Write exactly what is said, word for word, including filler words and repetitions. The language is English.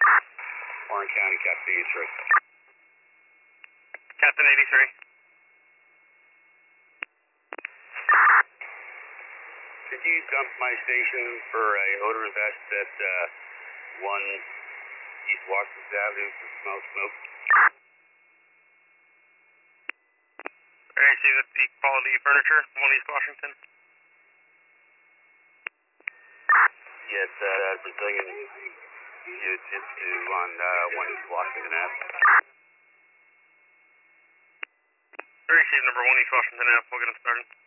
Warren County, Captain eighty-three. Captain eighty-three. Could you come to my station for a odor vest at uh, one East Washington Avenue to smell smoke? Alright, see that's the Quality Furniture, one East Washington. Yes, uh, Brazilian Jiu-Jitsu on uh, one East Washington Avenue. Receive number one East Washington Avenue, we'll get them started.